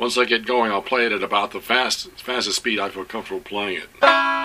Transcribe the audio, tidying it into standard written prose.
Once I get going, I'll play it at about the fastest speed I feel comfortable playing it.